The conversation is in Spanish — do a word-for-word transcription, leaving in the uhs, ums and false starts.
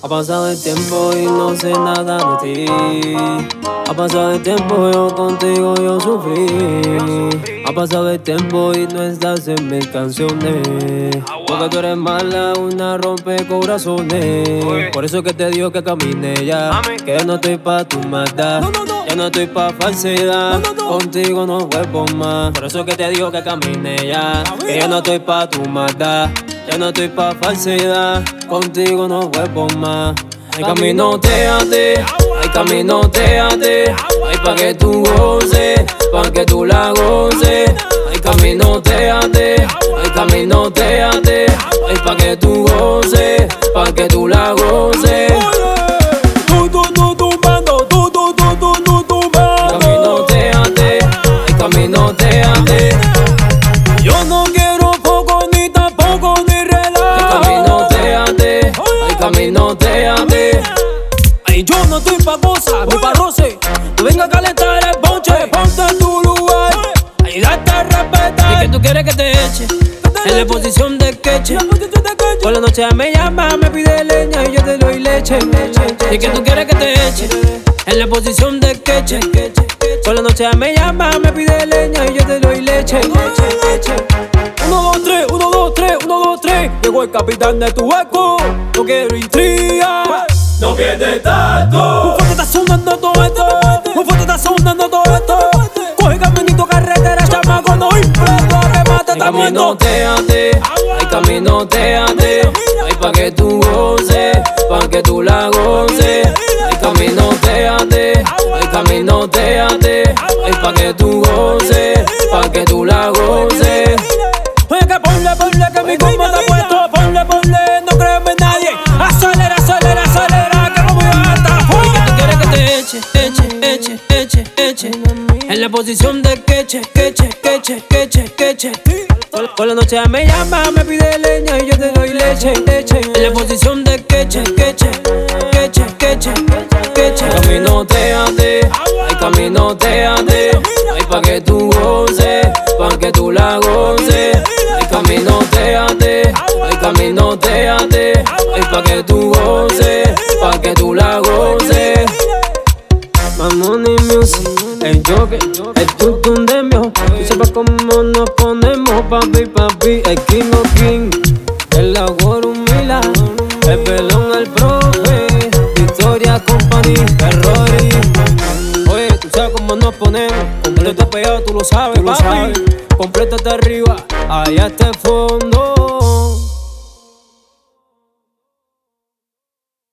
Ha pasado el tiempo y no sé nada de ti. Ha pasado el tiempo, yo contigo yo sufrí. Ha pasado el tiempo y no estás en mis canciones. Porque tú eres mala, una rompecorazones. Por eso que te digo que camine ya. Que yo no estoy pa' tu maldad. Yo no estoy pa' falsedad. Contigo no vuelvo más. Por eso que te digo que camine ya. Que yo no estoy pa' tu maldad. Ya no estoy pa' falsedad, contigo no vuelvo más. Ay, caminoteate, ay, caminoteate, ay, pa' que tú goces, pa' que tú la goces. Ay, caminoteate, ay, caminoteate, ay, pa' que tú goces, pa' que tú la goces. Tú, tú, tú, tumbando, tú, tú, tú, tú, tú, tumbando. Caminoteate, ay, caminoteate. Yo no quiero poco ni tampoco ni relajo. Caminoteate, ay, caminoteate. Ay, yo no estoy pa' cosas, ni pa' roce. No venga a calentar el ponche, ponte en tu lugar. Ay, date a respetar. ¿Y que tú quieres que te eche? En la posición de queche. Por la noche me llama, me pide leña y yo te doy leche. ¿Y que tú quieres que te eche? En la posición de queche. Por la noche me llama, me pide leña y yo te doy leche. Uno, dos, tres, uno, dos, tres, uno, dos, tres. Llegó el capitán de tu eco. No quiero intriga. No pierdes tanto. Un fuerte está sonando todo esto. Un fuerte está sonando todo esto. Coge caminito, carretera, chamaco, no impreso, remate, Ay, estamos en dos. caminoteate, ay, caminoteate. Ay, pa' que tú goces, pa' que tú la goces. Ay, caminoteate, ay, caminoteate. Ay, pa' que tú goces, pa' que tú la goces. Oye, que ponle, ponle, que mi combo está puesto. Ponle, ponle, no creo en nadie. Acelera, acelera, acelera, que como yo hasta ¿Y que tú fuera. quieres que te eche, eche, eche, eche, eche? En la posición de queche, queche, queche, queche, queche. Por, por la noche me llama, me pide leña y yo te doy leche, leche. En la posición de queche, queche, queche, queche, queche. Caminoteate, ay, caminoteate. Ay, pa' que tú goces, pa' que tú la goces. Ay, caminoteate, ay, caminoteate. Ay, pa' que tú goces, pa' que tú la goces. Mamoni Music, el Joker, el tutum de mío. Tú sepas cómo nos ponemos, papi, papi. El King of King, el Agüero Humila, el pelón al profe, Victoria Company, el Rory. Oye, tú sabes cómo nos ponemos. Completo pegado, tú lo sabes, papi. Completo hasta arriba, allá hasta el fondo.